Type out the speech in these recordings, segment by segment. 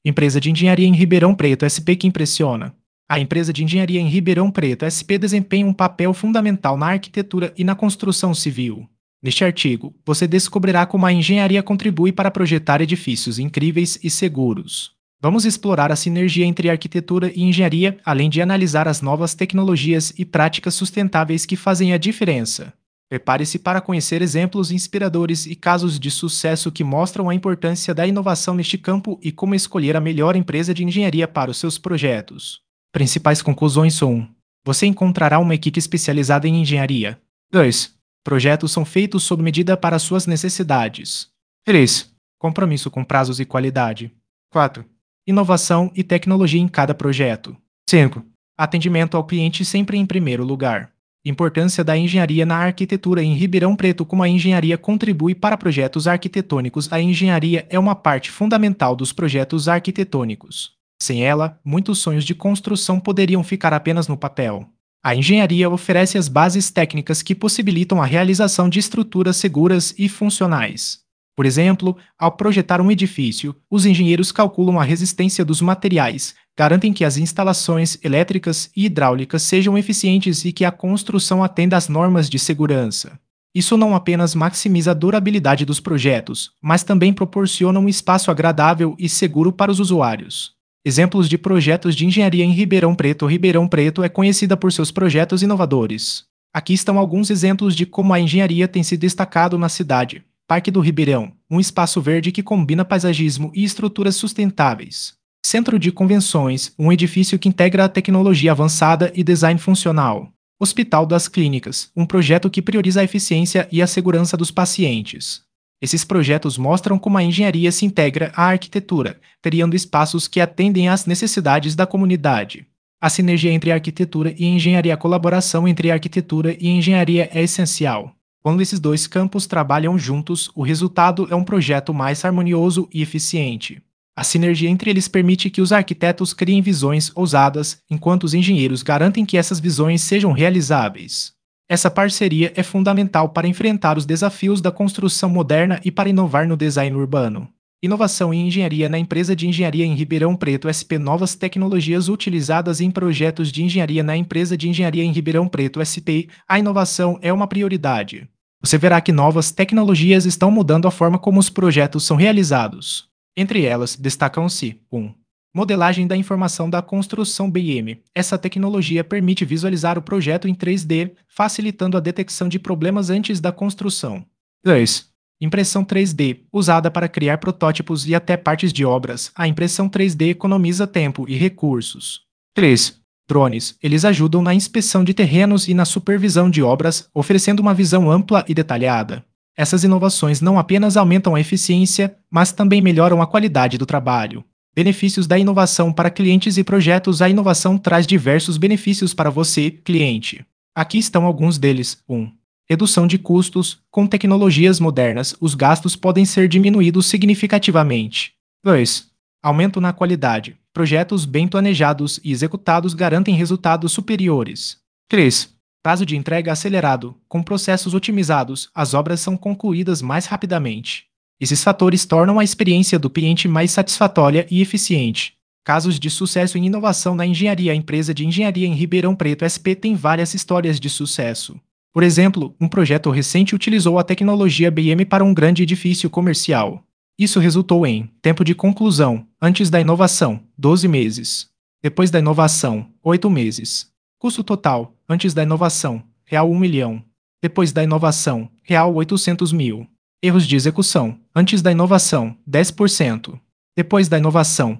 Empresa de Engenharia em Ribeirão Preto SP que impressiona. A empresa de engenharia em Ribeirão Preto SP desempenha um papel fundamental na arquitetura e na construção civil. Neste artigo, você descobrirá como a engenharia contribui para projetar edifícios incríveis e seguros. Vamos explorar a sinergia entre arquitetura e engenharia, além de analisar as novas tecnologias e práticas sustentáveis que fazem a diferença. Prepare-se para conhecer exemplos inspiradores e casos de sucesso que mostram a importância da inovação neste campo e como escolher a melhor empresa de engenharia para os seus projetos. Principais conclusões são: 1. Você encontrará uma equipe especializada em engenharia. 2. Projetos são feitos sob medida para suas necessidades. 3. Compromisso com prazos e qualidade. 4. Inovação e tecnologia em cada projeto. 5. Atendimento ao cliente sempre em primeiro lugar. Importância da engenharia na arquitetura em Ribeirão Preto. Como a engenharia contribui para projetos arquitetônicos. A engenharia é uma parte fundamental dos projetos arquitetônicos. Sem ela, muitos sonhos de construção poderiam ficar apenas no papel. A engenharia oferece as bases técnicas que possibilitam a realização de estruturas seguras e funcionais. Por exemplo, ao projetar um edifício, os engenheiros calculam a resistência dos materiais, garantem que as instalações elétricas e hidráulicas sejam eficientes e que a construção atenda às normas de segurança. Isso não apenas maximiza a durabilidade dos projetos, mas também proporciona um espaço agradável e seguro para os usuários. Exemplos de projetos de engenharia em Ribeirão Preto. Ribeirão Preto é conhecida por seus projetos inovadores. Aqui estão alguns exemplos de como a engenharia tem se destacado na cidade. Parque do Ribeirão, um espaço verde que combina paisagismo e estruturas sustentáveis. Centro de Convenções, um edifício que integra a tecnologia avançada e design funcional. Hospital das Clínicas, um projeto que prioriza a eficiência e a segurança dos pacientes. Esses projetos mostram como a engenharia se integra à arquitetura, criando espaços que atendem às necessidades da comunidade. A sinergia entre arquitetura e engenharia. A colaboração entre arquitetura e engenharia é essencial. Quando esses dois campos trabalham juntos, o resultado é um projeto mais harmonioso e eficiente. A sinergia entre eles permite que os arquitetos criem visões ousadas, enquanto os engenheiros garantem que essas visões sejam realizáveis. Essa parceria é fundamental para enfrentar os desafios da construção moderna e para inovar no design urbano. Inovação e engenharia na empresa de engenharia em Ribeirão Preto SP. Novas tecnologias utilizadas em projetos de engenharia na empresa de engenharia em Ribeirão Preto SP. A inovação é uma prioridade. Você verá que novas tecnologias estão mudando a forma como os projetos são realizados. Entre elas, destacam-se: 1. Modelagem da informação da construção BIM. Essa tecnologia permite visualizar o projeto em 3D, facilitando a detecção de problemas antes da construção. 2. Impressão 3D, usada para criar protótipos e até partes de obras. A impressão 3D economiza tempo e recursos. 3. Drones. Eles ajudam na inspeção de terrenos e na supervisão de obras, oferecendo uma visão ampla e detalhada. Essas inovações não apenas aumentam a eficiência, mas também melhoram a qualidade do trabalho. Benefícios da inovação para clientes e projetos. A inovação traz diversos benefícios para você, cliente. Aqui estão alguns deles. 1. Redução de custos. Com tecnologias modernas, os gastos podem ser diminuídos significativamente. 2. Aumento na qualidade. Projetos bem planejados e executados garantem resultados superiores. 3. Prazo de entrega acelerado. Com processos otimizados, as obras são concluídas mais rapidamente. Esses fatores tornam a experiência do cliente mais satisfatória e eficiente. Casos de sucesso em inovação na engenharia. A empresa de engenharia em Ribeirão Preto SP tem várias histórias de sucesso. Por exemplo, um projeto recente utilizou a tecnologia BIM para um grande edifício comercial. Isso resultou em tempo de conclusão, antes da inovação, 12 meses. Depois da inovação, 8 meses. Custo total, antes da inovação, R$ 1 milhão. Depois da inovação, R$ 800 mil. Erros de execução, antes da inovação, 10%. Depois da inovação,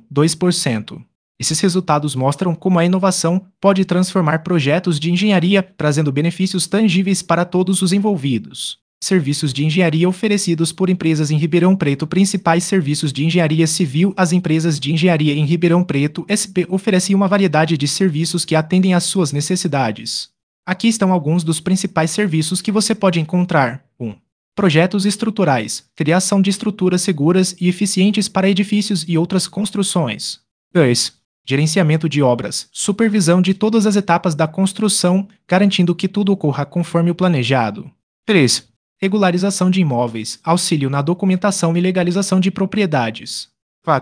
2%. Esses resultados mostram como a inovação pode transformar projetos de engenharia, trazendo benefícios tangíveis para todos os envolvidos. Serviços de engenharia oferecidos por empresas em Ribeirão Preto. Principais serviços de engenharia civil. As empresas de engenharia em Ribeirão Preto SP oferecem uma variedade de serviços que atendem às suas necessidades. Aqui estão alguns dos principais serviços que você pode encontrar. 1. Projetos estruturais. Criação de estruturas seguras e eficientes para edifícios e outras construções. 2. Gerenciamento de obras. Supervisão de todas as etapas da construção, garantindo que tudo ocorra conforme o planejado. 3. Regularização de imóveis. Auxílio na documentação e legalização de propriedades. 4.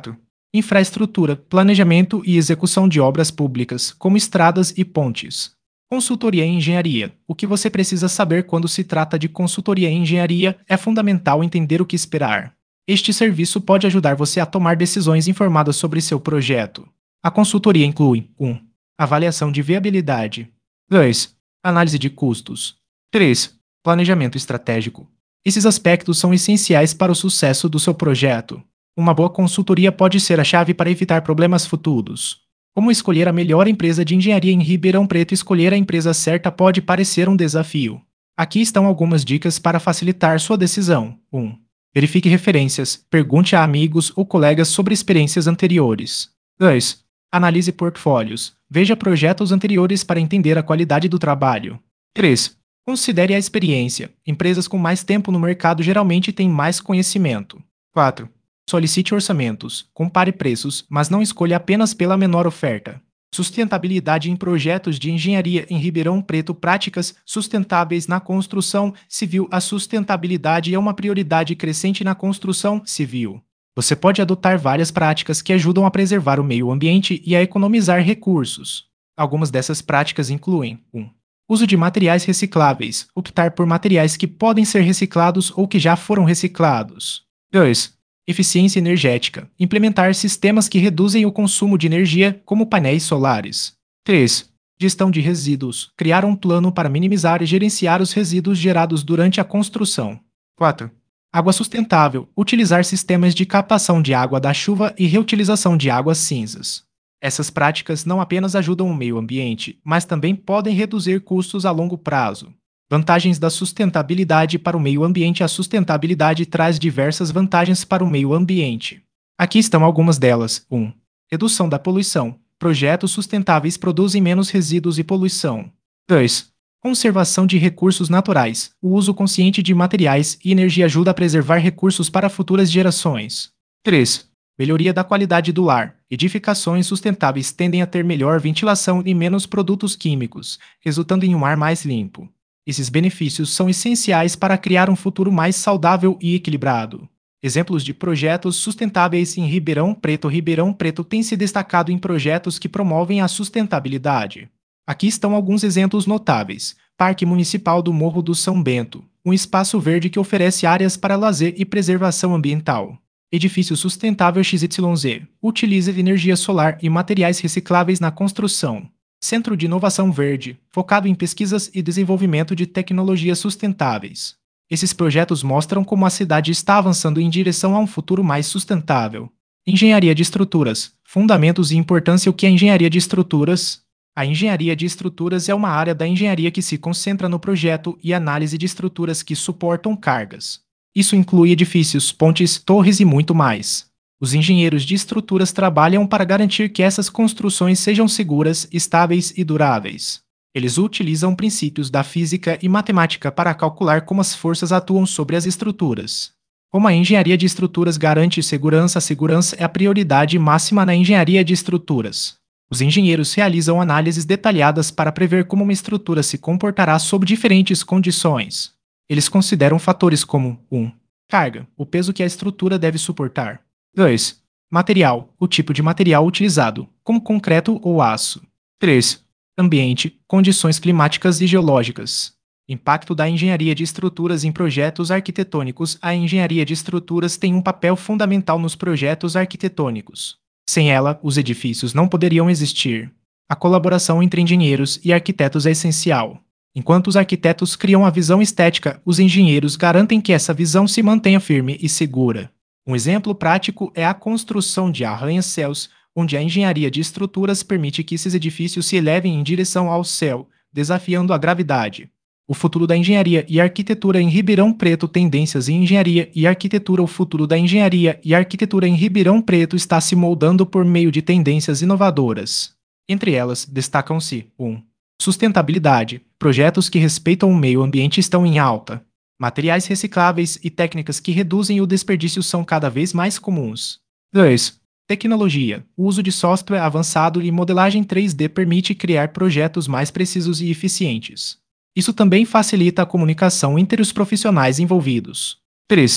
Infraestrutura, planejamento e execução de obras públicas, como estradas e pontes. Consultoria em engenharia. O que você precisa saber quando se trata de consultoria em engenharia é fundamental entender o que esperar. Este serviço pode ajudar você a tomar decisões informadas sobre seu projeto. A consultoria inclui 1. Avaliação de viabilidade. 2. Análise de custos. 3. Planejamento estratégico. Esses aspectos são essenciais para o sucesso do seu projeto. Uma boa consultoria pode ser a chave para evitar problemas futuros. Como escolher a melhor empresa de engenharia em Ribeirão Preto? Escolher a empresa certa pode parecer um desafio. Aqui estão algumas dicas para facilitar sua decisão. 1. Verifique referências, pergunte a amigos ou colegas sobre experiências anteriores. 2. Analise portfólios, veja projetos anteriores para entender a qualidade do trabalho. 3. Considere a experiência. Empresas com mais tempo no mercado geralmente têm mais conhecimento. 4. Solicite orçamentos, compare preços, mas não escolha apenas pela menor oferta. Sustentabilidade em projetos de engenharia em Ribeirão Preto. Práticas sustentáveis na construção civil. A sustentabilidade é uma prioridade crescente na construção civil. Você pode adotar várias práticas que ajudam a preservar o meio ambiente e a economizar recursos. Algumas dessas práticas incluem 1. Uso de materiais recicláveis. Optar por materiais que podem ser reciclados ou que já foram reciclados. 2. Eficiência energética. Implementar sistemas que reduzem o consumo de energia, como painéis solares. 3. Gestão de resíduos. Criar um plano para minimizar e gerenciar os resíduos gerados durante a construção. 4. Água sustentável. Utilizar sistemas de captação de água da chuva e reutilização de águas cinzas. Essas práticas não apenas ajudam o meio ambiente, mas também podem reduzir custos a longo prazo. Vantagens da sustentabilidade para o meio ambiente. A sustentabilidade traz diversas vantagens para o meio ambiente. Aqui estão algumas delas. 1. Redução da poluição. Projetos sustentáveis produzem menos resíduos e poluição. 2. Conservação de recursos naturais. O uso consciente de materiais e energia ajuda a preservar recursos para futuras gerações. 3. Melhoria da qualidade do lar. Edificações sustentáveis tendem a ter melhor ventilação e menos produtos químicos, resultando em um ar mais limpo. Esses benefícios são essenciais para criar um futuro mais saudável e equilibrado. Exemplos de projetos sustentáveis em Ribeirão Preto. Ribeirão Preto tem se destacado em projetos que promovem a sustentabilidade. Aqui estão alguns exemplos notáveis. Parque Municipal do Morro do São Bento, um espaço verde que oferece áreas para lazer e preservação ambiental. Edifício Sustentável XYZ, utiliza energia solar e materiais recicláveis na construção. Centro de Inovação Verde, focado em pesquisas e desenvolvimento de tecnologias sustentáveis. Esses projetos mostram como a cidade está avançando em direção a um futuro mais sustentável. Engenharia de estruturas, fundamentos e importância. O que é engenharia de estruturas? A engenharia de estruturas é uma área da engenharia que se concentra no projeto e análise de estruturas que suportam cargas. Isso inclui edifícios, pontes, torres e muito mais. Os engenheiros de estruturas trabalham para garantir que essas construções sejam seguras, estáveis e duráveis. Eles utilizam princípios da física e matemática para calcular como as forças atuam sobre as estruturas. Como a engenharia de estruturas garante segurança, a segurança é a prioridade máxima na engenharia de estruturas. Os engenheiros realizam análises detalhadas para prever como uma estrutura se comportará sob diferentes condições. Eles consideram fatores como 1. Carga, o peso que a estrutura deve suportar. 2. Material, o tipo de material utilizado, como concreto ou aço. 3. Ambiente, condições climáticas e geológicas. Impacto da engenharia de estruturas em projetos arquitetônicos. A engenharia de estruturas tem um papel fundamental nos projetos arquitetônicos. Sem ela, os edifícios não poderiam existir. A colaboração entre engenheiros e arquitetos é essencial. Enquanto os arquitetos criam a visão estética, os engenheiros garantem que essa visão se mantenha firme e segura. Um exemplo prático é a construção de arranha-céus, onde a engenharia de estruturas permite que esses edifícios se elevem em direção ao céu, desafiando a gravidade. O futuro da engenharia e arquitetura em Ribeirão Preto. Tendências em engenharia e arquitetura. O futuro da engenharia e arquitetura em Ribeirão Preto está se moldando por meio de tendências inovadoras. Entre elas, destacam-se 1. Sustentabilidade. Projetos que respeitam o meio ambiente estão em alta. Materiais recicláveis e técnicas que reduzem o desperdício são cada vez mais comuns. 2. Tecnologia. O uso de software avançado e modelagem 3D permite criar projetos mais precisos e eficientes. Isso também facilita a comunicação entre os profissionais envolvidos. 3.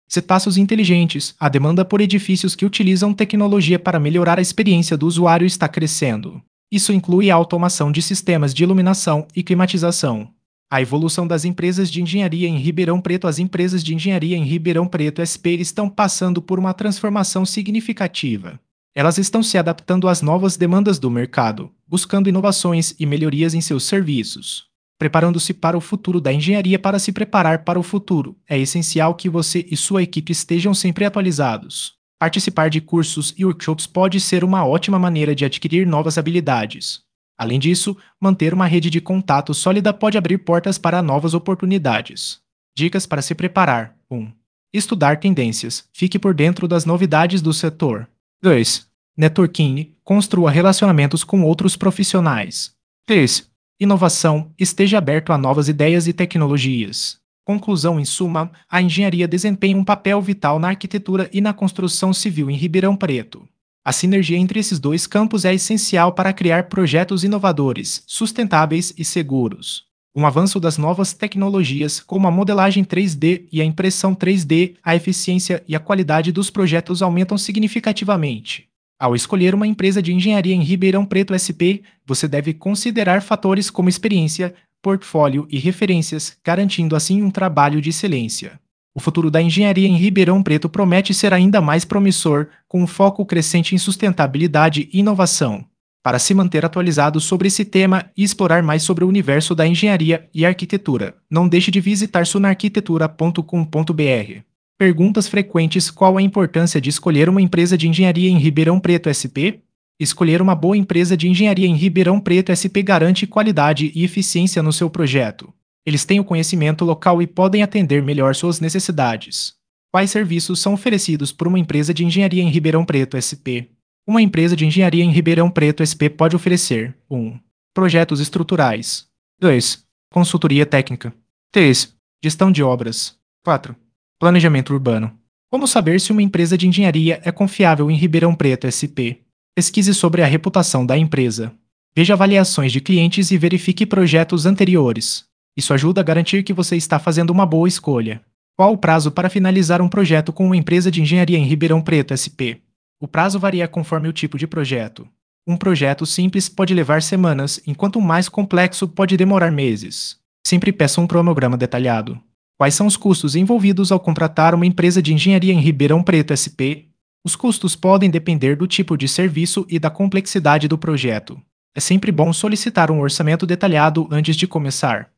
Espaços inteligentes. A demanda por edifícios que utilizam tecnologia para melhorar a experiência do usuário está crescendo. Isso inclui a automação de sistemas de iluminação e climatização. A evolução das empresas de engenharia em Ribeirão Preto. As empresas de engenharia em Ribeirão Preto SP estão passando por uma transformação significativa. Elas estão se adaptando às novas demandas do mercado, buscando inovações e melhorias em seus serviços. Preparando-se para o futuro da engenharia. Para se preparar para o futuro, é essencial que você e sua equipe estejam sempre atualizados. Participar de cursos e workshops pode ser uma ótima maneira de adquirir novas habilidades. Além disso, manter uma rede de contato sólida pode abrir portas para novas oportunidades. Dicas para se preparar: 1. Estudar tendências. Fique por dentro das novidades do setor. 2. Networking. Construa relacionamentos com outros profissionais. 3. Inovação. Esteja aberto a novas ideias e tecnologias. Conclusão: em suma, a engenharia desempenha um papel vital na arquitetura e na construção civil em Ribeirão Preto. A sinergia entre esses dois campos é essencial para criar projetos inovadores, sustentáveis e seguros. Com o avanço das novas tecnologias, como a modelagem 3D e a impressão 3D, a eficiência e a qualidade dos projetos aumentam significativamente. Ao escolher uma empresa de engenharia em Ribeirão Preto SP, você deve considerar fatores como experiência, portfólio e referências, garantindo assim um trabalho de excelência. O futuro da engenharia em Ribeirão Preto promete ser ainda mais promissor, com um foco crescente em sustentabilidade e inovação. Para se manter atualizado sobre esse tema e explorar mais sobre o universo da engenharia e arquitetura, não deixe de visitar sunarquitetura.com.br. Perguntas frequentes: qual a importância de escolher uma empresa de engenharia em Ribeirão Preto SP? Escolher uma boa empresa de engenharia em Ribeirão Preto SP garante qualidade e eficiência no seu projeto. Eles têm o conhecimento local e podem atender melhor suas necessidades. Quais serviços são oferecidos por uma empresa de engenharia em Ribeirão Preto SP? Uma empresa de engenharia em Ribeirão Preto SP pode oferecer: 1. Projetos estruturais. 2. Consultoria técnica. 3. Gestão de obras. 4. Planejamento urbano. Como saber se uma empresa de engenharia é confiável em Ribeirão Preto SP? Pesquise sobre a reputação da empresa. Veja avaliações de clientes e verifique projetos anteriores. Isso ajuda a garantir que você está fazendo uma boa escolha. Qual o prazo para finalizar um projeto com uma empresa de engenharia em Ribeirão Preto SP? O prazo varia conforme o tipo de projeto. Um projeto simples pode levar semanas, enquanto um mais complexo pode demorar meses. Sempre peça um cronograma detalhado. Quais são os custos envolvidos ao contratar uma empresa de engenharia em Ribeirão Preto SP? Os custos podem depender do tipo de serviço e da complexidade do projeto. É sempre bom solicitar um orçamento detalhado antes de começar.